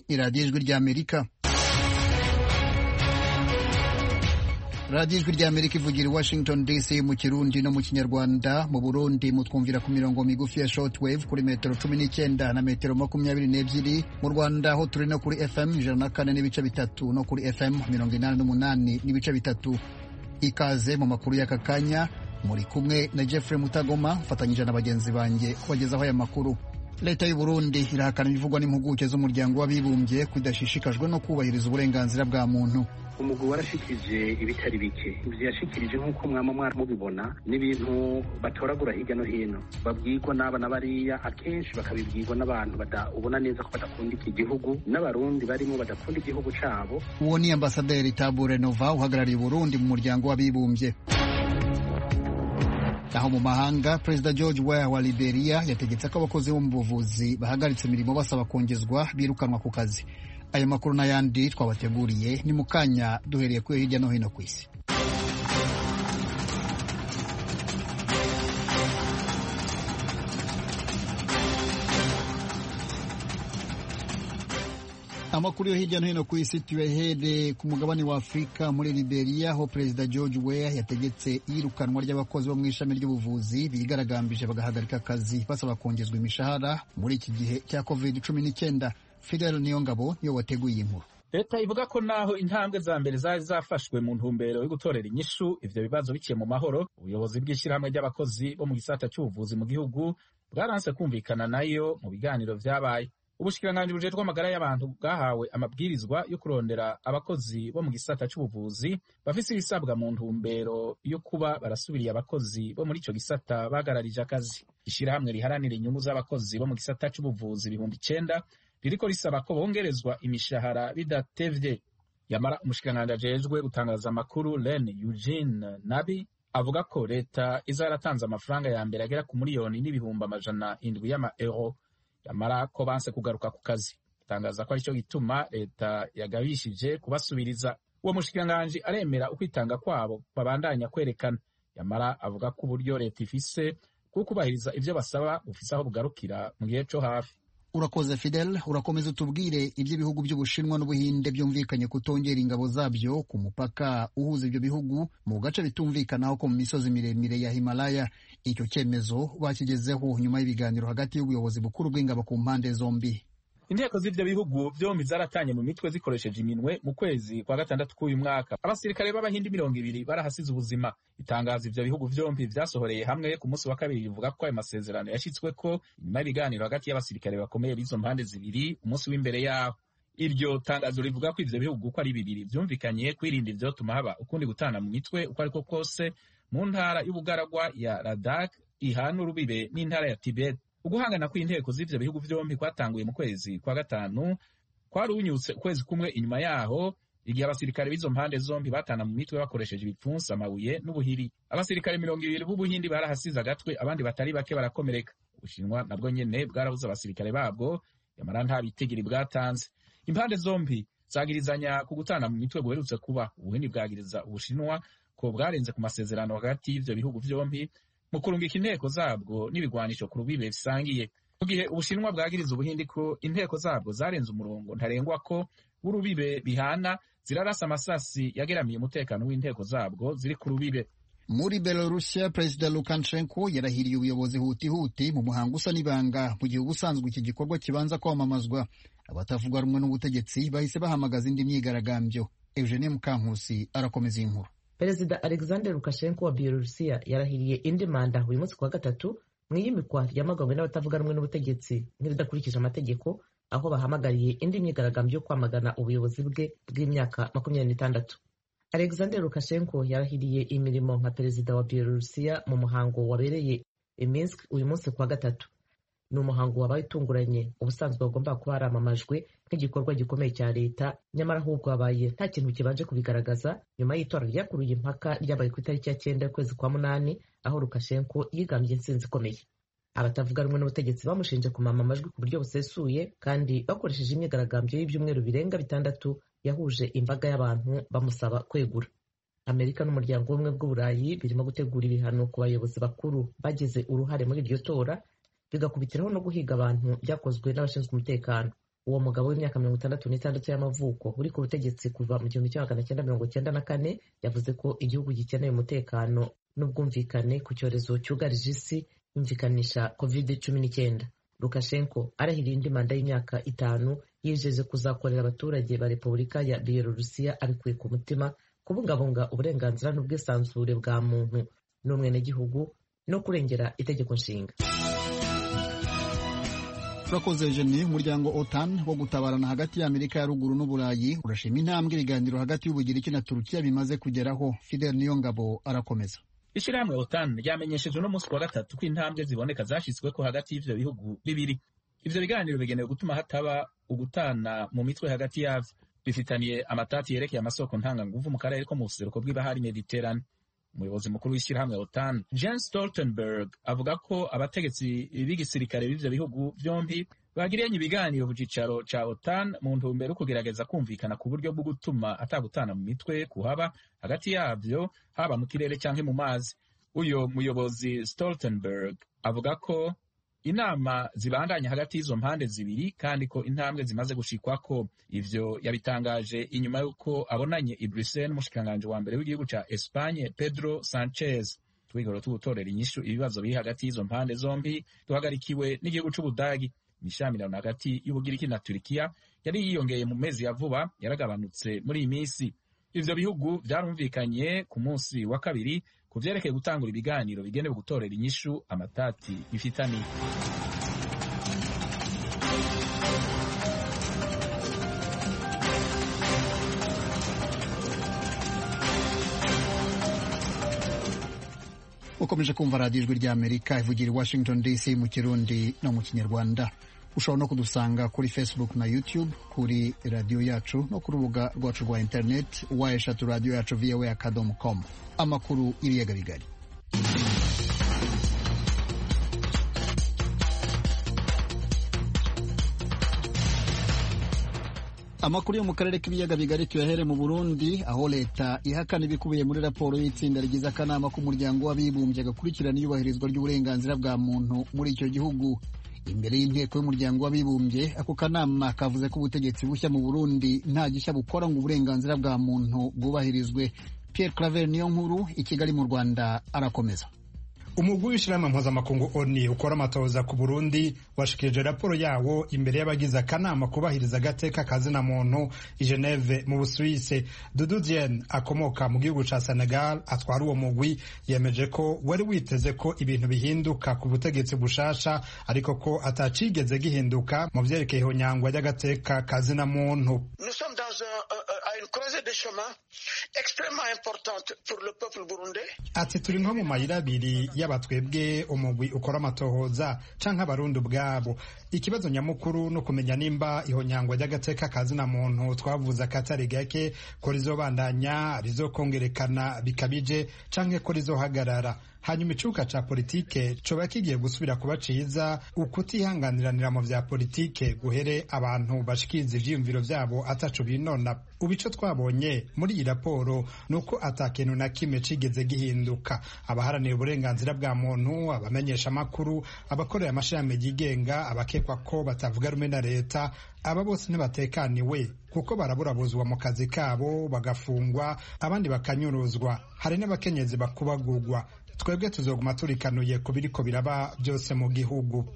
ni radiyo ijwi ry'Amerika. radiyo ijwi ry'Amerika ivugira i Washington DC mu Kirundi no mu Kinyarwanda. Mu Burundi mutwumvira ku mirongo migufi ya shortwave kuri metero 19 na metero 22. Mu Rwanda ho turi no kuri FM 104 n'ibice bitatu no kuri FM 88 n'ibice bitatu. Ikaze mu makuru y'aka kanya, muri kumwe na Jeffrey Mutagoma mfatanyije na bagenzi banjye kubagezaho aya makuru. Leta y'u Burundi irahakana ibivugwa n'impuguke z'umuryango w'abibumbye kudashishikajwe no kubahiriza uburenganzira bwa muntu. Umugwi warashikije ibitari bike, ivyo yashikirije nk'uko mwama mubibona n'ibintu batoragura hirya no hino, babwirwa n'aba n'abariya, akenshi bakabibwirwa n'abantu ubona neza ko badakunda iki gihugu, n'abarundi barimo badakunda igihugu cabo. Uwo ni Ambasaderi Tabure Nova uhagarariye Burundi mu muryango w'abibumbye. Aho mu mahanga, Perezida George Weah wa Liberia yategetse ko abakozi bo mu buvuzi bahagaritse imirimo basaba kongezwa birukanwa ku kazi. Ayo makuru n'ayandi twabateguriye ni mu kanya, duhereye kuri hirya no hino ku isi. Amakuru yo hirya no hino ku isi tuyahere ku mugabane wa Afurika. Muri Liberia aho Perezida George Weah yategetse iyirukanwa ry'abakozi bo mu ishami ry'ubuvuzi bigaragambije bagahagarika akazi basaba kongezwa imishahara muri iki gihe cya COVID-19. Fidel Niyongabo niyo wateguye inkuru. Leta ivuga ko naho intambwe za mbere zari zafashwe mu ntumbero yo gutorera inyishu ivyo bibazo biciye mu mahoro, ubuyobozi bw'ishirahamwe ry'abakozi bo mu gisata c'ubuvuzi mu gihugu bwaranse kumvikana nayo mu biganiro vyabaye. Ubushikiranganji bujejwe amagara y'abantu bwahawe amabwirizwa yo kurondera abakozi bo mu gisata c'ubuvuzi bafise ibisabwa mu ntumbero yo kuba barasubiriye abakozi bo muri ico gisata bagararije akazi. Ishirahamwe riharanira inyungu z'abakozi bo mu gisata c'ubuvuzi 9,000 ririko risaba ko bongerezwa imishahara bidatevye. Yamara umushikiranganji ajejwe gutangaza amakuru Len Eugene Nabi avuga ko leta izaratanze amafaranga ya mbere agera ku miliyoni n'ibihumbi 700 y'ama-euro. Yamara ko banse kugaruka ku kazi, tangaza ko arico gituma leta yagabishije kubasubiriza. Uwo mushikiranganji aremera ukwitanga kwabo babandanya kwerekana. Yamara avuga ko uburyo leta ifise bwo kubahiriza ivyo basaba bufise aho bugarukira mu gihe co hafi. Urakoze Fidel. Urakomeza utubwire iby'ibihugu by'Ubushinwa n'Ubuhinde byumvikanye kutongera ingabo zabyo ku mupaka uhuza ibyo bihugu mu gace bitumvikanaho ko mu misozi miremire ya Himalaya. Icyo cyemezo bakigezeho nyuma y'ibiganiro hagati y'ubuyobozi bukuru bw'ingabo ku mpande zombi. Inteko z'ivyo bihugu vyombi zaratanye mu mitwe zikoresheje iminwe mu kwezi kwa gatandatu k'uyu mwaka. Abasirikare b'Abahindi 200 barahasize ubuzima. Itangazo ivyo bihugu vyombi vyasohoreye hamwe ku munsi wa kabiri rivuga ko ayo masezerano yashitsweko nyuma y'ibiganiro hagati y'abasirikare bakomeye b'izo mpande zibiri umunsi w'imbere yaho. Iryo tangazo rivuga ko ivyo bihugu uko ari bibiri vyumvikanye kwirinda ivyotuma haba ukundi gutana mu mitwe uko ariko kose mu ntara y'ubugaragwa ya Ladakh ihana urubibe n'intara ya Tibet. Uguhangana kw'inteko z'ivyo bihugu vyombi kwatanguye mu kwezi kwa gatanu, kwarunyutse ukwezi kumwe inyuma yaho igihe abasirikare b'izo mpande zombi batana mu mitwe bakoresheje ibipfunsi, amabuye n'ubuhiri. Abasirikare 200 b'Ubuhindi barahasize agatwe, abandi batari bake barakomereka. Ubushinwa nabwo nyene bwarabuze abasirikare babwo, yamara nta bitigiri bwatanze. Impande zombi zagirizanya ku gutana mu mitwe guherutse kuba. Ubuhindi bwagiriza Ubushinwa ko bwarenze ku masezerano hagati y'ivyo bihugu vyombi mu kurungika inteko zabwo n'ibigwanisho ku rubibe bisangiye. Mu gihe Ubushinwa bwagiriza Ubuhindi ko inteko zabwo zarenze umurongo ntarengwa ko w'urubibe bihana, zirarasa amasasi yageramiye umutekano w'inteko zabwo ziri ku rubibe. Muri Belarusia, Perezida Lukashenko yarahiriye ubuyobozi huti mu muhango usa n'ibanga, mu gihe ubusanzwe iki gikorwa kibanza kwamamazwa. Abatavuga rumwe n'ubutegetsi bahise bahamagaza indi myigaragambyo. Eugenie Mukankusi arakomeza inkuru. Perezida Alexander Lukashenko wa Belarusia yarahiriye indi manda uyu munsi kwa gatatu mu iyimikwa ryamaganywe n'abatavuga rumwe n'ubutegetsi nk'iridakurikije amategeko, aho bahamagariye indi myigaragambyo yo kwamagana ubuyobozi bwe bw'imyaka 26. Alexander Lukashenko yarahiriye imirimo nka perezida wa Belarusia mu muhango wabereye i Minsk uyu munsi kwa gatatu. Ni umuhango wabaye utunguranye, ubusanzwe bagomba kuba haramamajwe nk'igikorwa gikomeye cya leta, nyamara ahubwo habaye nta kintu kibanje kubigaragaza nyuma y'itora ryakuruye impaka ryabaye ku itariki ya 9 y'ukwezi kwa munani, aho Lukashenko yigambye intsinzi ikomeye. Abatavuga rumwe n'ubutegetsi bamushinje kumama amajwi ku buryo busesuye kandi bakoresheje imyigaragambyo y'ibyumweru birenga 6 yahuje imbaga y'abantu bamusaba kwegura. Amerika n'umuryango w'ubumwe bw'Uburayi birimo gutegura ibihano ku bayobozi bakuru bagize uruhare muri iryo tora, bigakubitiraho no guhiga abantu byakozwe n'abashinzwe umutekano. uwo mugabo w'imyaka 66 y'amavuko uri ku butegetsi kuva mu 1994 yavuze ko igihugu gikeneye umutekano n'ubwumvikane ku cyorezo cyugarije isi yumvikanisha COVID-19. Lukashenko arahiriye indi manda y'imyaka 5 yijeje kuzakorera abaturage ba Repubulika ya Bielorusiya abikuye ku mutima, kubungabunga uburenganzira n'ubwisanzure bwa muntu n'umwenegihugu no kurengera itegeko nshinga. Urakoze Jenny. Umuryango OTAN wo gutabarana hagati ya Amerika ya ruguru n'Uburayi urashima intambwe ibiganiro hagati y'Ubugiriki na Turukiya bimaze kugeraho. Fidel Niyongabo arakomeza. Ishirahamwe OTAN ryamenyesheje no munsi wa gatatu ko intambwe ziboneka zashyizweko hagati y'ivyo bihugu bibiri. Ivyo biganiro bigenewe gutuma hataba ugutana mu mitwe hagati yavyo, bifitaniye amatati yerekeye amasoko ntanganguvu mu karere ko mu buseruko bw'ibahari Mediterane. Umuyobozi mukuru w'ishirahamwe OTAN Jens Stoltenberg avuga ko abategetsi b'igisirikare b'ivyo bihugu vyombi bagiranye ibiganiro ku cicaro ca OTAN mu ntumbero yo kugerageza kumvikana ku buryo bwo gutuma atagutana mu mitwe kuhaba hagati yavyo, haba mu kirere canke mu mazi. Uyo muyobozi Stoltenberg avuga ko inama zibandanya hagati y'izo mpande zibiri kandi ko intambwe zimaze gushikwako. Ivyo yabitangaje inyuma y'uko abonanye i Bruxelles n'umushikiranganje wa mbere w'igihugu ca Espagne Pedro Sanchez. Twigoro tugutorera inyishu ibibazo biri hagati y'izo mpande zombi duhagarikiwe n'igihugu c'Ubudagi. Imishamirano hagati y'Ubugiriki na Turikiya yari yiyongeye mu mezi ya vuba yaragabanutse muri iyi misi. Ivyo bihugu vyarumvikanye ku munsi wa kabiri ku vyerekeye gutangura ibiganiro bigenewe gutorera inyishu amatati bifitaniye. Ukomeje kumva radiyo ijwi rya Amerika ivugira i Washington DC mu Kirundi no mu Kinyarwanda. Ushobora no kudusanga kuri Facebook na YouTube kuri radiyo yacu no ku rubuga rwacu rwa internet eshatu radiyo yacu voa.com. Amakuru iriyaga bigari. Amakuru yo mu karere k'ibiyaga bigari tuyahere mu Burundi, aho leta ihakana ibikubiye muri raporo y'itsinda rigize akanama k'umuryango w'abibumbye gakurikirana iyubahirizwa ry'uburenganzira bwa muntu muri icyo gihugu. Imbere y'inteko y'umuryango w'abibumbye, ako kanama kavuze ko ubutegetsi bushya mu Burundi nta gishya bukora ngo uburenganzira bwa muntu bwubahirizwe. Pierre Claver Niyonkuru i Kigali mu Rwanda arakomeza. Umugwi w'ishirahamwe mpuzamakungu ONU ukora amatohoza ku Burundi washikirije raporo yawo imbere y'abagize akanama kubahiriza agateka kazina muntu i Geneve mu Busuwise. Dudu Dieng akomoka mu gihugu ca Senegal atwara uwo mugwi yemeje ko wari witeze ko ibintu bihinduka ku butegetsi bushasha, ariko ko atacigeze gihinduka mu vyerekeye ihonyangwa ry'agateka kazina muntu. Ati turi nko mu mayira abiri y'abatwebwe umugwi ukora amatohoza canke abarundi ubwabo. Ikibazo nyamukuru no kumenya nimba ihonyangwa ry'agateka kazina muntu twavuze akatari gake ko rizobandanya, rizokongerekana bikabije canke ko rizohagarara. Hanyuma icuka ca politike coba kigiye gusubira kuba ciza, ukutihanganiranira mu vya politike guhere abantu bashikiriza ivyiyumviro vyabo ataco binona. Ubico twabonye muri iyi raporo nuko atakintu na kimwe cigeze gihinduka. Abaharanira uburenganzira bwa muntu, abamenyesha makuru, abakorera amashirahamwe yigenga, abakekwa ko batavuga rumwe na leta, aba bose ntibatekaniwe kuko baraburabuzwa mu kazi kabo, bagafungwa, abandi bakanyuruzwa, hari n'abakenyezi bakubagurwa. Twebwe tuzoguma turikanuye ku biriko biraba byose mu gihugu.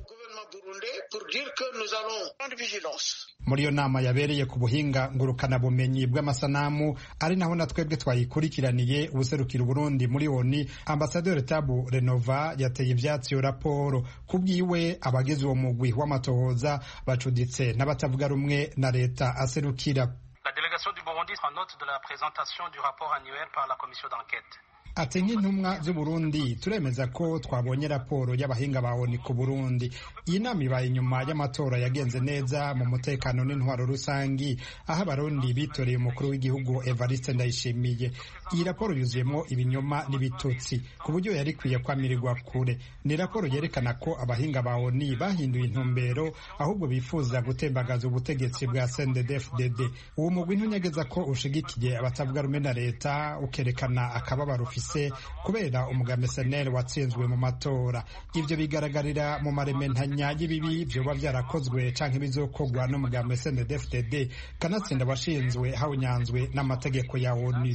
Muri iyo nama yabereye ku buhinga ngurukana bumenyi bw'amasanamu, ari naho na twebwe twayikurikiraniye, ubuserukira Burundi muri ONU Ambassadeur Tabu Renova yateye ivyatsi iyo raporo. Kubwiwe abagize uwo mugwi w'amatohoza bacuditse n'abatavuga rumwe na leta aserukira. La délégation du Burundi prend note de la présentation du rapport annuel par la commission d'enquête. Ati nk'intumwa z'Uburundi turemeza ko twabonye raporo y'abahinga ba ONU ku Burundi. Iyi nama ibaye inyuma y'amatora yagenze neza mu mutekano n'intwaro rusangi, aho abarundi bitoreye umukuru w'igihugu Evariste Ndayishimiye. Iyi raporo yuzuyemo ibinyoma n'ibitutsi ku buryo yari kwiye kwamirirwa kure. Ni raporo yerekana ko abahinga ba ONU bahinduye intumbero, ahubwo bifuza gutembagaza ubutegetsi bwa CNDD-FDD. Uwo mugwi ntunyegeza ko ushigikiye abatavuga rumwe na leta, ukerekana akababaro ufise bafise kubera umugambi SNL watsinzwe mu matora. Ivyo bigaragarira mu marementanya y'ibibi vyoba vyarakozwe canke bizokorwa n'umugambi CNDD-FDD kanatsinda washinzwe hawunyanzwe n'amategeko ya ONU.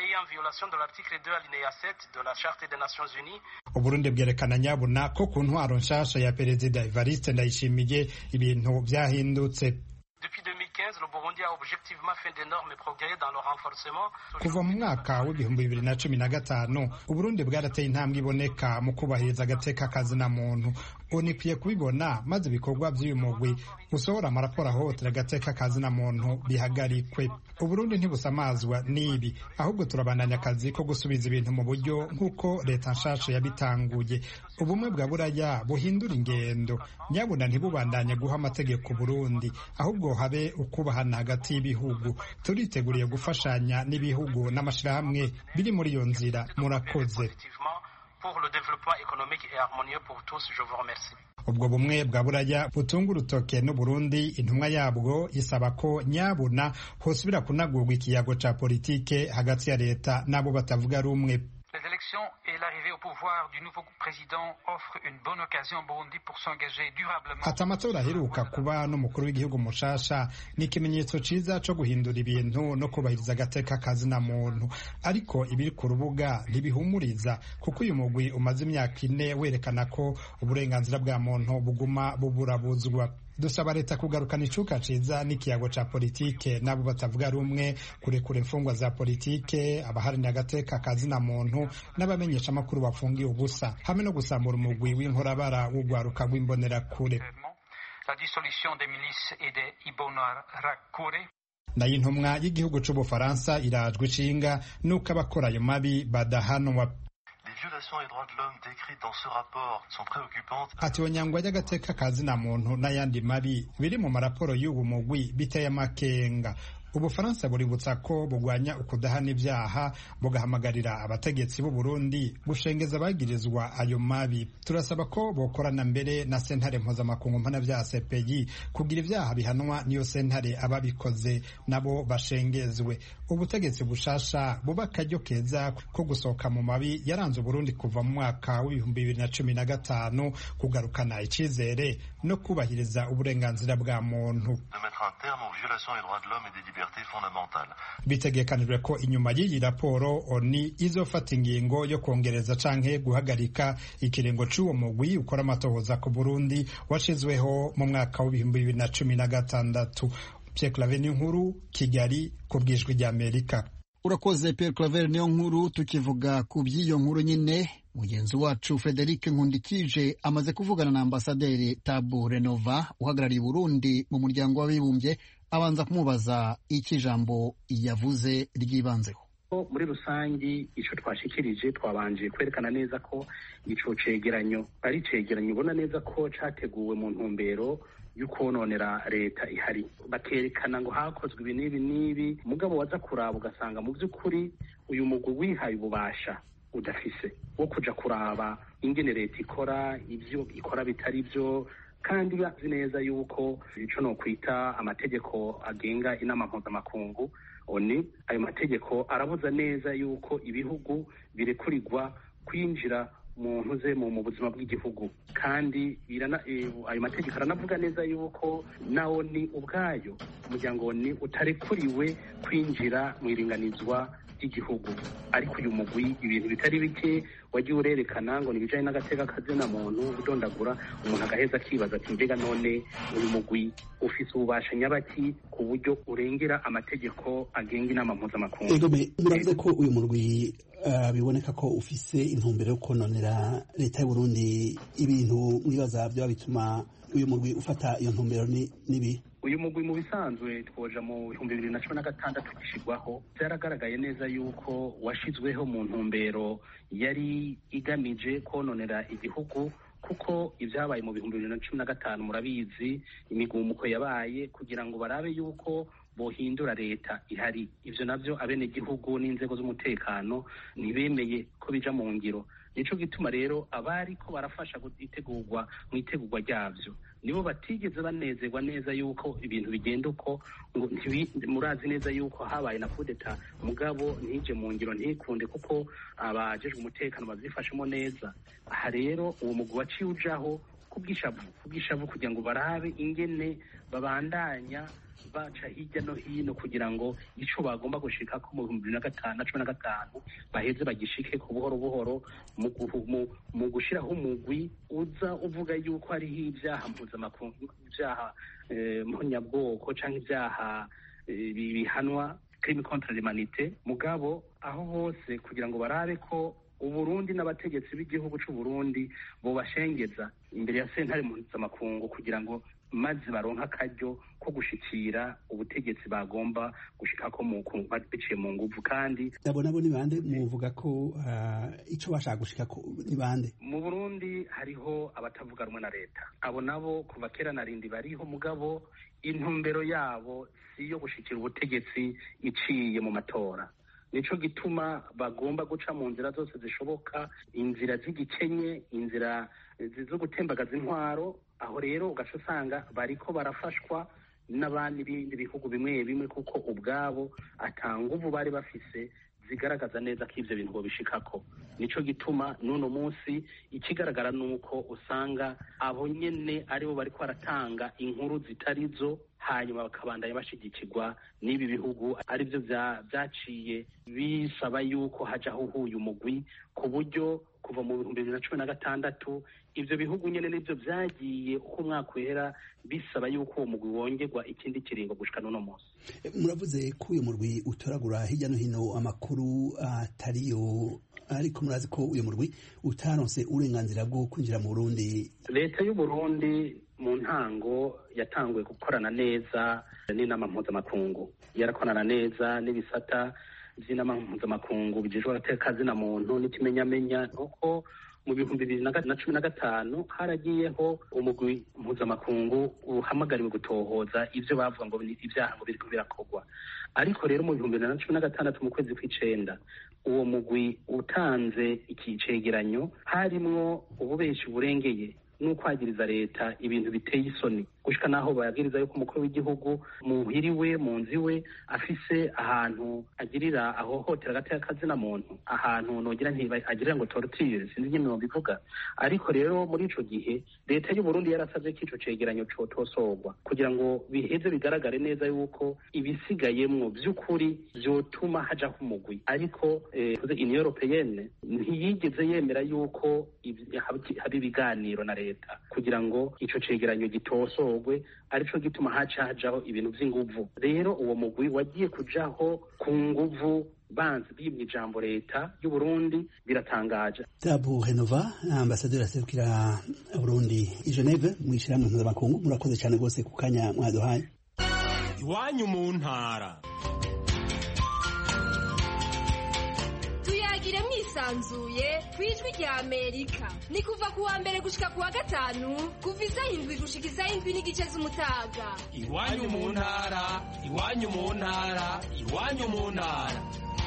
Uburundi bwerekana nyabuna ko ku ntwaro nshasha ya Perezida Evariste Ndayishimiye ibintu vyahindutse. Kuva mu mwaka w'ibihumbi 2015 Uburundi bwarateye intambwe iboneka mu kubahiriza agateka kazina muntu. Onikwiye kubibona maze ibikorwa by'uyu mugwi usohora amaraporo ahohotera agateka kazina muntu bihagarikwe. Uburundi ntibusamazwa n'ibi, ahubwo turabandanya akazi ko gusubiza ibintu mu buryo nk'uko leta nshasha yabitanguye. Ubumwe bwa buraya buhindura ingendo, nyabuna ntibubandanye guha amategeko Burundi, ahubwo habe ukubahana hagati y'ibihugu. Turiteguriye gufashanya n'ibihugu n'amashirahamwe biri muri iyo nzira. Murakoze. Ubwo bumwe bwa buraya butunga urutoke n'Uburundi, intumwa yabwo isaba ko nyabuna hosubira kunagurwa ikiyago ca politike hagati ya leta n'abo batavuga rumwe. Ati amatora aheruka kuba n'umukuru w'igihugu mushasha ni ikimenyetso ciza co guhindura ibintu no kubahiriza agateka kazina muntu, ariko ibiri ku rubuga ntibihumuriza kuko uyu mugwi umaze imyaka 4 werekana ko uburenganzira bwa muntu buguma buburabuzwa. Dusaba leta kugarukana icuka ciza n'ikiyago ca politike n'abo batavuga rumwe, kurekura imfungwa za politike, abaharanira agateka kazina muntu n'abamenyesha amakuru bafungiye ubusa, hamwe no gusambura umugwi w'inkorabara w'ugwaruka rw'imbonerakure. Nayo intumwa y'igihugu c'Ubufaransa irajwe ishinga nuko abakora ayo mabi badahanwa. Ati onyangwa y'agateka kazina muntu n'ayandi mabi biri mu maraporo y'ubu mugwi biteye amakenga. Ubufaransa buributsa ko bugwanya ukudahana ibyaha, bugahamagarira abategetsi b'u Burundi gushengeza abagirizwa ayo mabi. Turasaba ko bokorana mbere na sentare mpuzamakungu mpanavyaha CPI kugira ivyaha bihanwa niyo sentare ababikoze nabo bashengezwe. Ubutegetsi bushasha buba akaryo keza ko gusohoka mu mabi yaranze Burundi kuva mu mwaka w'ibihumbi 2015, kugarukana icizere no kubahiriza uburenganzira bwa muntu. Bitegekanijwe ko inyuma y'iyi raporo ONU izofata ingingo yo kongereza canke guhagarika ikiringo c'uwo mugwi ukora amatohoza ku Burundi washizweho mu mwaka w'ibihumbi 2016. Pierre Claver Niyonkuru, Kigali, ku bw'Ijwi ry'Amerika. Urakoze Pierre Claver Niyonkuru. Tukivuga ku by'iyo nkuru nyine, mugenzi wacu Frederic Nkundikije amaze kuvugana na ambasaderi Tabu Renova uhagarariye Burundi mu muryango w'abibumbye, abanza kumubaza iki jambo yavuze ryibanzeho. Muri rusangi ico twashikirije twabanje kwerekana neza ko ico cegeranyo ari cegeranyo ubona neza ko categuwe mu ntumbero y'ukononera leta ihari, bakerekana ngo hakozwe ibi n'ibi n'ibi, mugabo waza kuraba ugasanga mu by'ukuri uyu mugwi wihaye ububasha udafise wo kuja kuraba ingene leta ikora, ivyo ikora bitari byo, kandi bazi neza yuko ico no kwita amategeko agenga inama mpuzamakungu ONU, ayo mategeko arabuza neza yuko ibihugu birekurirwa kwinjira mu buzima bw'igihugu, kandi ayo mategeko aranavuga neza yuko na ONU ubwayo, umuryango ONU utarekuriwe kwinjira mu iringanizwa ry'igihugu. Ariko uyu mugwi ibintu bitari bike wagiye urerekana ngo nibijanye n'agateka kazina muntu, udondagura umuntu agaheza akibaza ati mbega none uyu mugwi ufise ububasha nyabaki ku buryo urengera amategeko agenga inama mpuzamakungu. Muravuze ko uyu mugwi biboneka ko ufise intumbero yo kononera leta y'u Burundi, ibintu mwibaza byo bituma uyu mugwi ufata iyo ntumbero nibi? Uyu mugwi mu bisanzwe twoja mu 2016 gishirwaho, byaragaragaye neza yuko washizweho mu ntumbero yari igamije kononera igihugu, kuko ibyabaye mu 2015 murabizi, imigumuko yabaye kugira ngo barabe yuko bohindura leta ihari. Ivyo navyo abene gihugu n'inzego z'umutekano ntibemeye ko bija mu ngiro. Nico gituma rero abari ko barafasha gutegurwa mu itegurwa ryavyo nibo batigeze banezerwa neza yuko ibintu bigenda uko, ngo murazi neza yuko habaye na kudeta mugabo ntije mu ngiro ntikunde kuko abajejwe umutekano bazifashemo neza. Aha rero uwo mugwi waciye ujaho kubwishavu kugira ngo barabe ingene babandanya baca hirya no hino kugira ngo ico bagomba gushika ko mu 2015 baheze bagishike ku buhoro buhoro mu gushiraho umugwi uza uvuga yuko hariho ibyaha mpuzamakungu, ibyaha mponyabwoko canke ibyaha bihanwa crime contre l'humanité. Mugabo aho hose kugira ngo barabe ko Uburundi n'abategetsi b'igihugu c'u Burundi bo bashengeza imbere ya sentare mpuzamakungu kugira ngo maze baronka akaryo ko gushikira ubutegetsi bagomba gushikako biciye mu nguvu. Kandi nabo ni bande muvuga ko ico bashaka gushikako ni bande? Mu Burundi hariho abatavuga rumwe na leta, abo nabo kuva kera narindi bariho, mugabo intumbero yabo siyo gushikira ubutegetsi iciye mu matora. Nico gituma bagomba guca mu nzira zose zishoboka, inzira z'igikenye, inzira zo gutembagaza intwaro. Aho rero ugaca usanga bariko barafashwa n'abandi bindi bihugu bimwe bimwe kuko ubwabo atanguvu bari bafise zigaragaza neza ko ivyo bintu bishikako. Nico gituma n'uno munsi ikigaragara nuko usanga abo nyene aribo bariko baratanga inkuru zitarizo, hanyuma bakabandanya bashigikirwa n'ibi bihugu arivyo vyaciye bisaba yuko hajaho uhuye umugwi, ku buryo kuva mu 2016 ivyo bihugu nyene nivyo vyagiye uko umwaka uhera bisaba yuko uwo mugwi wongerwa ikindi kiringo gushika n'uno munsi. Muravuze ko uyu murwi utoragura hirya no hino amakuru atariyo, ariko murazi ko uyu murwi utaronse uburenganzira bwo kwinjira mu Burundi. Leta y'u Burundi mu ntango yatanguye gukorana neza n'inama mpuzamakungu, yarakorana neza n'ibisata vy'inama mpuzamakungu bijejwe agateka kazina muntu n'ikimenyamenya. Nuko mu 2015 haragiyeho umugwi mpuzamakungu uhamagariwe gutohoza ivyo bavuga ngo ibyaha ngo biriko birakorwa. Ariko rero mu 2016 mu kwezi kw'icenda uwo mugwi utanze iki cegeranyo harimwo ububeshi burengeye n'ukwagiriza leta ibintu biteye isoni, gushika naho bayagiriza yuko umukuru w'igihugu muhiriwe mu nzi we afise ahantu agirira ahohotera agateka kazina muntu, ahantu nogira agirira ngo torture, sinzi nyine bivuga. Ariko rero muri ico gihe leta y'u Burundi yarasavye ko ico cegeranyo cotosorwa kugira ngo biheze bigaragare neza yuko ibisigayemwo vy'ukuri vyotuma hajaho umugwi. Ariko Union Européenne ntiyigeze yemera yuko hari ibiganiro na leta kugira ngo ico cegeranyo gitosorwe, arico gituma hajaho ibintu vy'inguvu. Rero uwo mugwi wagiye kujaho ku nguvu, banzi bimye ijambo leta y'u Burundi. Biratangaje. Tabu Renova, ambasaderi aserukira Burundi i Geneve mwishirahamwe mpuzamakungu, murakoze cyane rwose ku kanya mwaduhaye. Iwanyu mu ntara tuyagire mwisanzuye kwijwi rya Amerika, ni kuva kuwa mbere gushika kuwa gatanu kuva isaha 7 gushika isaha 7:30 z'umutaga. Iwanyu mu ntara, iwanyu mu ntara, iwanyu mu ntara.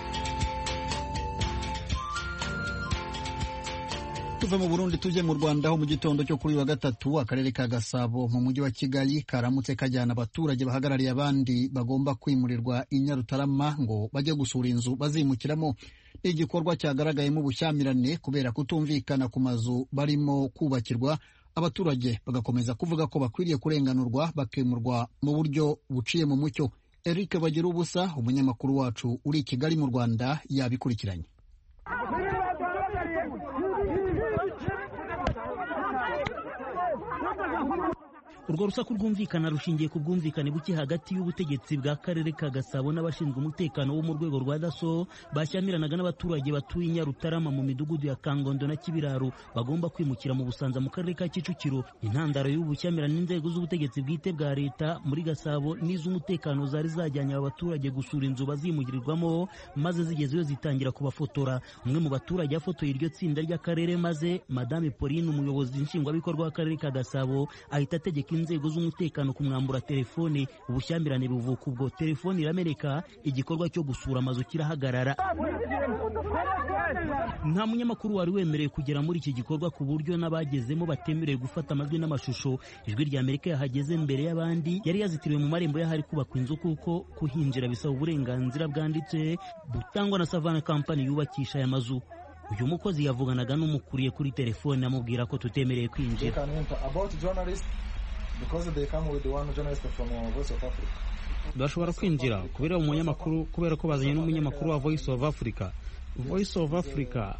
Tuve mu Burundi tuje mu Rwanda, aho mu gitondo cyo kuri wa gatatu akarere ka Gasabo mu mujyi wa Kigali karamutse kajyana abaturage bahagarariye abandi bagomba kwimurirwa i Nyarutarama ngo bajye gusura inzu bazimukiramo. Igikorwa cyagaragayemo ubushyamirane kubera kutumvikana ku mazu barimo kubakirwa. Abaturage bagakomeza kuvuga ko bakwiriye kurenganurwa bakimurwa mu buryo buciye mu mucyo. Eric Bagirubusa, umunyamakuru wacu uri i Kigali mu Rwanda, yabikurikiranye. Urwo rusaku rwumvikana rushingiye ku bwumvikane buke hagati y'ubutegetsi bwa karere ka Gasabo n'abashinzwe umutekano wo mu rwego rwa DASSO bashyamiranaga n'abaturage batuye i Nyarutarama mu midugudu ya Kangondo na Kibiraro bagomba kwimukira mu Busanza mu karere ka Kicukiro. Intandaro y'ubu bushyamirane n'inzego z'ubutegetsi bwite bwa leta muri Gasabo n'iz'umutekano zari zajyanye aba baturage gusura inzu bazimugirirwamo, maze zigezeyo zitangira kubafotora. Umwe mu baturage yafotoye iryo tsinda ry'akarere, maze Madame Pauline, umuyobozi nshingwabikorwa w'akarere ka Gasabo, ahita ategeka inzego z'umutekano kumwambura telefone. Ubushyamirane buvuka ubwo telefone irameneka, igikorwa cyo gusura amazu kirahagarara. Nta munyamakuru wari wemerewe kugera muri iki gikorwa ku buryo n'abagezemo batemerewe gufata amajwi n'amashusho. Ijwi rya Amerika yahageze mbere y'abandi, yari yazitiriwe mu marembo y'ahari kubakwa inzu kuko kuhinjira bisaba uburenganzira bwanditse butangwa na Savannah Company yubakisha aya mazu. Uyu mukozi yavuganaga n'umukuriye kuri telefone amubwira ko tutemereye kwinjira. Bashobora kwinjira kubera umunyamakuru, kubera ko bazanye n'umunyamakuru wa Voice of Africa. Voice of Africa,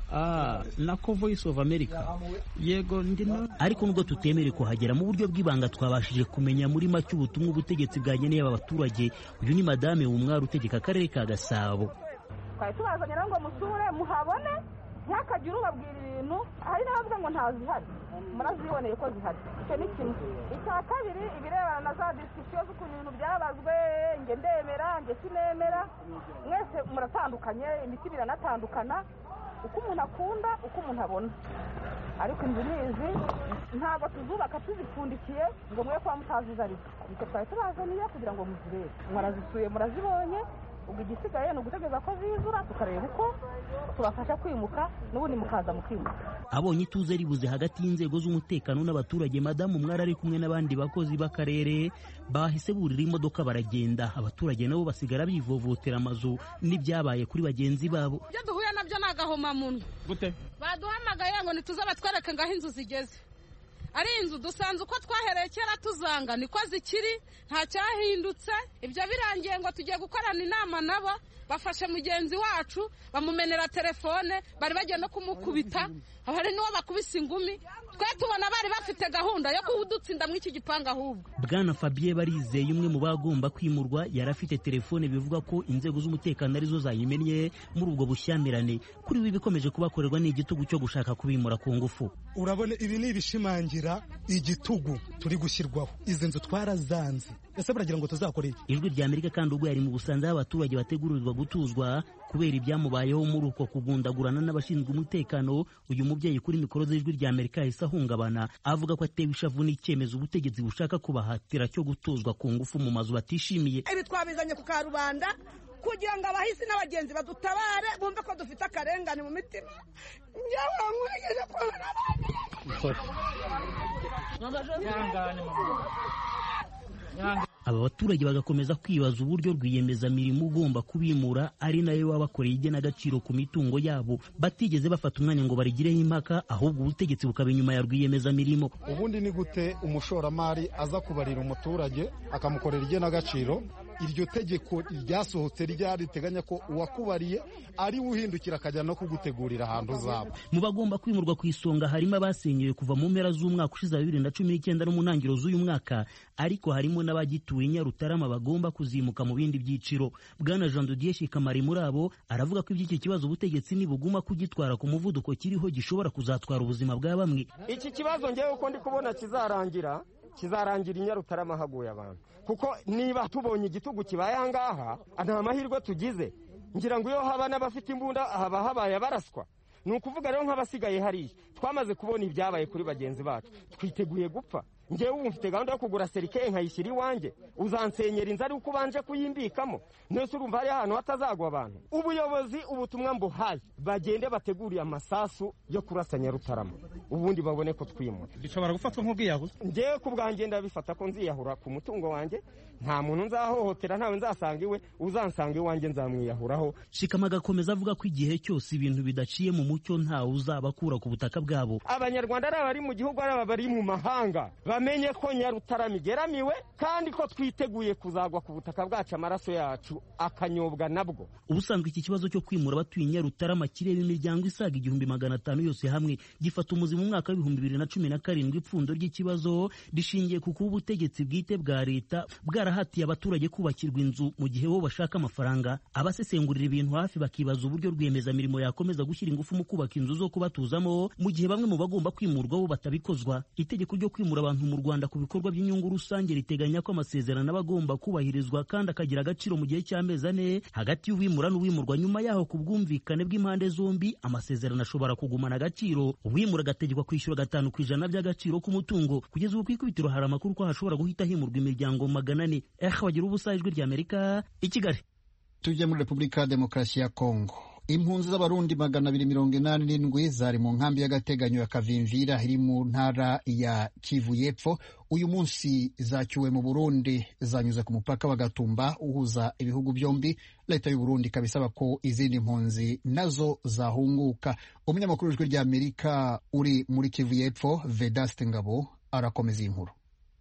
nako Voice of America. Yego ndino. Ariko nubwo tutemereye kuhagera mu buryo bw'ibanga, twabashije kumenya muri make ubutumwa ubutegetsi bwageneye aba baturage. Uyu ni Madame Umwari utegeka akarere ka Gasabo. Twari tubazanye ngo musure muhabone, ntihakagire ubabwira ibintu hari n'abavuga ngo ntazihari, muraziboneye ko zihari. Icyo ni kimwe. Icya kabiri, ibirebana na za discussion z'ukuntu ibintu byabazwe, nge ndemera nge sinemera, mwese muratandukanye, imitima iranatandukana, uko umuntu akunda, uko umuntu abona. Ariko inzu nizi ntabwo tuzubaka tuzipfundikiye ngo mwe kwa mutazizarika. Icyo twari tubazaniye kugira ngo muzirebe, mwarazisuye murazibonye. Ubwo igisigaye ni ugutegereza ko zizura tukareba uko tubafasha kwimuka, n'ubundi mukaza mukimuka. Abonye ituze ribuze hagati y'inzego z'umutekano n'abaturage, Madamu Umwari ari kumwe n'abandi bakozi b'akarere bahise burira imodoka baragenda. Abaturage nabo basigara bivovotera amazu n'ibyabaye kuri bagenzi babo. Ibyo duhuye nabyo ni agahomamunwa. Gute? Baduhamagaye ngo nituze batwereke ngaho inzu zigeze. Ari inzu dusanze uko twahereye kera tuzanga niko zikiri, nta cyahindutse. Ibyo birangiye ngo tugiye gukorana inama nabo, bafashe mugenzi wacu bamumenera telefone, bari bagiye no kumukubita, abari niwo bakubise ingumi. Twe tubona bari bafite gahunda yo kuwudutsinda muri iki gipanga ahubwo. Bwana Fabien Barizeye, umwe mu bagomba kwimurwa, yari afite telefone bivuga ko inzego z'umutekano arizo zayimennye muri ubwo bushyamirane. Kuri we bikomeje kubakorerwa n'igitugu cyo gushaka kubimura ku ngufu. Urabone ibi ni ibishimangira igitugu turi gushyirwaho. Izi nzu twarazanze, ese baragira ngo tuzakore iki? Ijwi rya Amerika kandi ubwo yari mu Busanza abaturage bategurirwa gutuzwa kubera ibyamubayeho muri uko kugundagurana n'abashinzwe umutekano. Uyu mubyeyi kuri mikoro z'Ijwi rya Amerika yahise ahungabana, avuga ko atewe ishavu n'icyemezo ubutegetsi bushaka kubahatira cyo gutuzwa ku ngufu mu mazu batishimiye. Ibi twabizanye ku karubanda kugira ngo abahisi n'abagenzi badutabare, bumve ko dufite akarengane mu mitima. Njyewe nkwegeje kwa aba baturage bagakomeza kwibaza uburyo rwiyemezamirimo ugomba kubimura ari nayo wabakoreye igenagaciro ku mitungo yabo batigeze bafata umwanya ngo barigireho impaka, ahubwo ubutegetsi bukaba inyuma ya rwiyemezamirimo. Ubundi ni gute umushoramari aza kubarira umuturage akamukorera igenagaciro? Iryo tegeko ryasohotse riteganya ko uwakubariye ari uhindukira akajya no kugutegurira ahantu uzaba. Mu bagomba kwimurwa ku isonga harimo abasenyewe kuva mu mpera z'umwaka ushize 2019 no mu ntangiriro z'uyu mwaka, ariko harimo n'abagituye Nyarutarama bagomba kuzimuka mu bindi byiciro. Bwana Jean de Dieu Shikamari muri abo aravuga ko iby'iki kibazo ubutegetsi nibuguma kugitwara ku muvuduko kiriho gishobora kuzatwara ubuzima bwa bamwe. Iki kibazo ngewe uko ndi kubona kizarangira i Nyarutarama haguye abantu, kuko niba tubonye igitugu kibaye ahangaha nta mahirwe tugize. Ngira ngo iyo haba n'abafite imbunda haba habaye abaraswa. Ni ukuvuga rero nk'abasigaye hariya twamaze kubona ibyabaye kuri bagenzi bacu, twiteguye gupfa. Ngewe ubu mfite gahunda yo kugura serikeye nkayishyira iwanjye, uzansenyera inzu ari uko ubanje kuyimbikamo. Nese urumva hari ahantu hatazagwa abantu? Ubuyobozi ubutumwa mbuhaye bagende bateguriye amasasu yo kurasa Nyarutarama, ubundi babone ko twimura. Bishobora gufatwa nk'ubwiyahuzi. Ngewe ku bwanjye ndabifata ko nziyahura ku mutungo wanjye, nta muntu nzahohotera, ntawe nzasanga iwe, uzansanga iwanjye nzamwiyahuraho. Shikama agakomeza avuga ko igihe cyose ibintu bidaciye mu mucyo ntawe uzabakura ku butaka bwabo. Abanyarwanda ari abari mu gihugu ari abari mu mahanga bamenye ko Nyarutarama igeramiwe kandi ko twiteguye kuzagwa ku butaka bwacu, amaraso yacu akanyobwa nabwo. Ubusanzwe iki kibazo cyo kwimura abatuye Nyarutarama kireba imiryango isaga 1500 yose hamwe, gifata umuzi mu mwaka wa 2017. Ipfundo ry'ikibazo rishingiye ku kuba ubutegetsi bwite bwa leta bwarahatiye abaturage kubakirwa inzu mu gihe bo bashaka amafaranga. Abasesengurira ibintu hafi bakibaza uburyo rwiyemezamirimo yakomeza gushyira ingufu mu kubaka inzu zo kubatuzamo mu gihe bamwe mu bagomba kwimurwa bo batabikozwa. Itegeko ryo kwimura abantu mu Rwanda ku bikorwa by'inyungu rusange riteganya ko amasezerano aba agomba kubahirizwa kandi akagira agaciro mu gihe cy'amezi 4 hagati y'uwimura n'uwimurwa. Nyuma yaho ku bwumvikane bw'impande zombi amasezerano ashobora kugumana agaciro, uwimura agategekwa kwishyura 5% by'agaciro k'umutungo. Kugeza ubu kwikubitiro hari amakuru ko hashobora guhita himurwa imiryango 400. Bagira ubusa ijwi ry'Amerika i Kigali. Tujye muri Repubulika ya Demokarasi ya Kongo. Impunzi z'abarundi 287 zari mu nkambi y'agateganyo ya Kavimvira iri mu ntara ya Kivu y'Epfo. Uyu munsi zacyuwe mu Burundi zanyuze ku mupaka wa Gatumba uhuza ibihugu byombi. Leta y'u Burundi kabisaba ko izindi mpunzi nazo zahunguka. Umunyamakuru w'ijwi ry'Amerika uri muri Kivu y'Epfo Vedaste Ngabo arakomeza inkuru.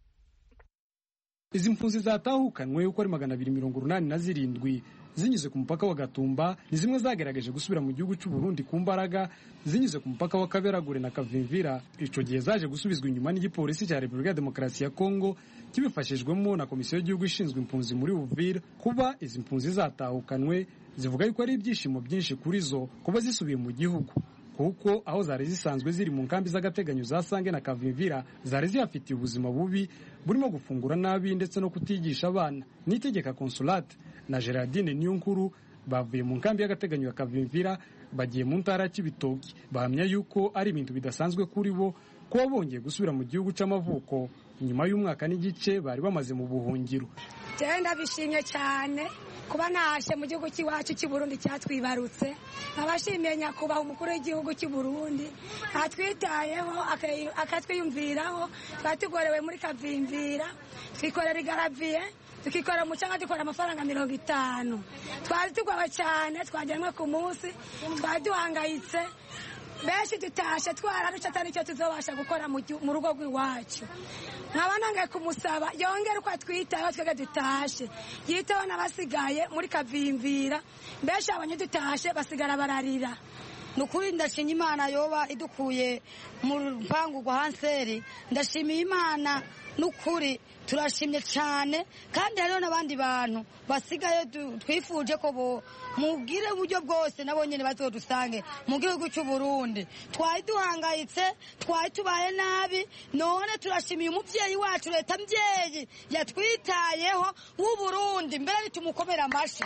Izi mpunzi zatahukanwe uko ari 287 zinyuze ku mupaka wa Gatumba ni zimwe zagerageje gusubira mu gihugu cy'u Burundi ku mbaraga zinyuze ku mupaka wa Kaberagure na Kavimvira. Ico gihe zaje gusubizwa inyuma n'igipolisi cya Repubulika ya Demokarasi ya Kongo kibifashijwemo na Komisiyo y'Igihugu ishinzwe impunzi muri Uvira. Kuba izi mpunzi zatahukanwe zivuga yuko ari ibyishimo byinshi kuri zo kuba zisubiye mu gihugu, kuko aho zari zisanzwe ziri mu nkambi z'agateganyo za Sange na Kavimvira zari zihafitiye ubuzima bubi burimo gufungura nabi ndetse no kutigisha abana. Nitegeka Consolate na Gerardine Niyonkuru bavuye mu nkambi y'agateganyo ya Kavimvira bagiye mu ntara ya Cibitoke. Bahamya yuko ari ibintu bidasanzwe kuri bo kuba bongeye gusubira mu gihugu cy'amavuko nyuma y'umwaka n'igice bari bamaze mu buhungiro. Genda bishimye cyane kuba nashe mu gihugu cy'iwacu cy'u Burundi cyatwibarutse. Abashimiye nyakubahwa umukuru w'igihugu cy'u Burundi atwitayeho akatwiyumviraho. Twatugorewe muri Kavimvira twikorera igaraviye tukikora mu cyangwa dukora amafaranga 50. Twari tugwawe cyane, twajyanwe ku munsi, twari duhangayitse. Benshi dutashe twararuca atari cyo tuzobasha gukora mu rugo rw'iwacu. Nk'abanangaye kumusaba yongera uko atwitaho twege dutashe, yitaho n'abasigaye muri Kavimvira. Benshi abanye dutashe basigara bararira. Nukuri ndashimye Imana yoba idukuye mu mpangu gwa Hanseri. Ndashimiye Imana nukuri, turashimye cyane. Kandi hariho n'abandi bantu basigaye twifuje ko bo mubwire uburyo bwose nabo nyene bazodusange mu gihugu cy'u Burundi. Twari duhangayitse, twari tubaye nabi, none turashimiye umuvyeyi wacu leta mvyeyi yatwitayeho w'u Burundi. Mbere bitumukomera amashi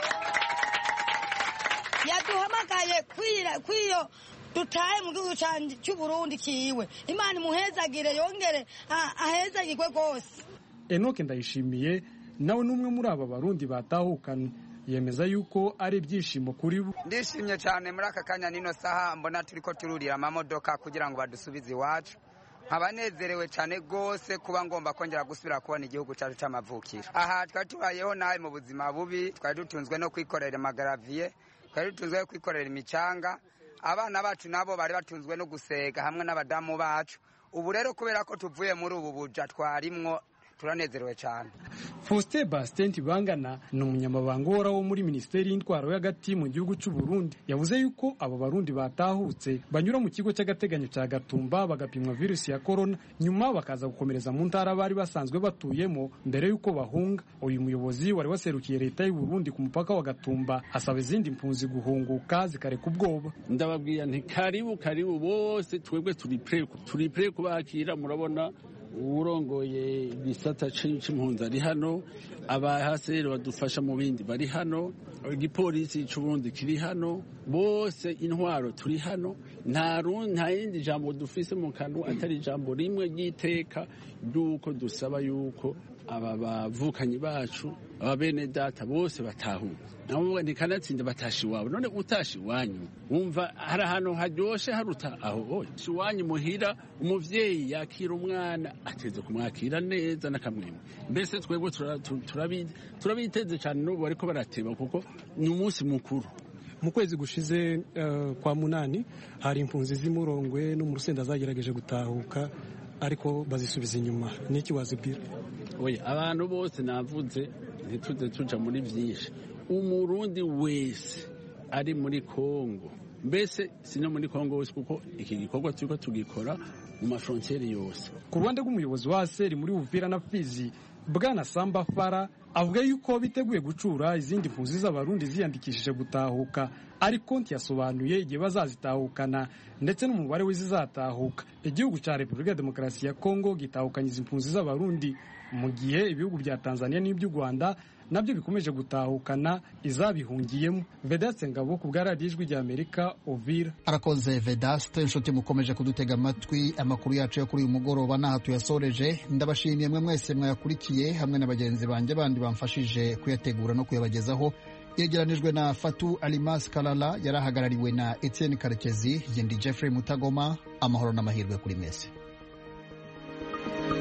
yaduhamagaye kwiyo dutaye mu gihugu cy'u Burundi kiwe. Imana imuhezagire yongere ahezagirwe rwose. Enoke Ndayishimiye nawe n'umwe muri aba barundi batahukanye yemeza yuko ari ibyishimo kuri bo. Ndishimye cyane muri aka kanya nino saha mbona turiko tururira amamodoka kugira ngo badusubize iwacu. Abanezerewe cyane rwose kuba ngomba kongera gusubira kubona igihugu cyacu cy'amavukiro. Aha twari tubayeho nabi mu buzima bubi, twari dutunzwe no kwikorera amagaraviye, twari dutunzwe kwikorera imicanga. Abana bacu nabo bari batunzwe no gusega hamwe n'abadamu bacu. Ubu rero kubera ko tuvuye muri ubu buja twarimwo turanezerewe cyane. Faustin Bastien Bangana ni umunyamabanga uhoraho muri Minisiteri y'Intwaro y'Hagati mu gihugu cy'u Burundi. Yavuze yuko abo barundi batahutse banyura mu kigo cy'agateganyo cya Gatumba bagapimwa virusi ya corona, nyuma bakaza gukomereza mu ntara bari basanzwe batuyemo mbere yuko bahunga. Uyu muyobozi wari waserukiye leta y'u Burundi ku mupaka wa Gatumba asaba izindi mpunzi guhunguka zikareka ubwoba. Ndababwiye nti karibu bose, twebwe turi pre kubakira. Murabona urongoye igisata c'impunzi ari hano, abahaseri badufasha mu bindi bari hano, igipolisi c'Uburundi kiri hano, bose intwaro turi hano. Nta yindi jambo dufise mu kanwa atari jambo rimwe ry'iteka ry'uko dusaba yuko aba bavukanyi bacu, aba bene data bose batahuka. Navuga nti kanatsinda batashi wabo. None utashi wanyu wumva hari ahantu haryoshe haruta aho iwanyu muhira. Umuvyeyi yakira umwana ateze kumwakira neza n'akamwemwe. Mbese twebwe turabiteze cyane n'ubu ariko barateba kuko ni umunsi mukuru. Mu kwezi gushize kwa munani hari impunzi z'Imurongwe no mu Rusenda zagerageje gutahuka ariko bazisubiza inyuma. Niki wazibwira? Oya, abantu bose navuze ntituze tuja muri byinshi. Umurundi wese ari muri Kongo, mbese sino muri Kongo wese, kuko iki gikorwa turiko tugikora mu mafrontiere yose. Ku ruhande rw'umuyobozi wa ASER muri Uvira na Fizi, Bwana Samba Fara avuga yuko biteguye gucura izindi mpunzi z'abarundi ziyandikishije gutahuka, ariko ntiyasobanuye igihe bazazitahukana ndetse n'umubare w'izizatahuka. Igihugu cya Repubulika ya Demokarasi ya Kongo gitahukanye izi mpunzi z'abarundi mu gihe ibihugu bya Tanzania n'iby'u Rwanda nabyo bikomeje gutahukana izabihungiyemo. Vedaste Ngabo ku bwa radiyo Ijwi ry'Amerika, Uvira. Arakoze Vedaste. Inshuti mukomeje kudutega amatwi, amakuru yacu yo kuri uyu mugoroba n'aha tuyasoreje. Ndabashimiye mwe mwese mwayakurikiye hamwe na bagenzi banjye bandi bamfashije kuyategura no kuyabagezaho. Yegeranijwe na Fatu Alimas Kalala, yarahagarariwe na Etienne Karekezi. Ndi Jeffrey Mutagoma. Amahoro n'amahirwe kuri mwese.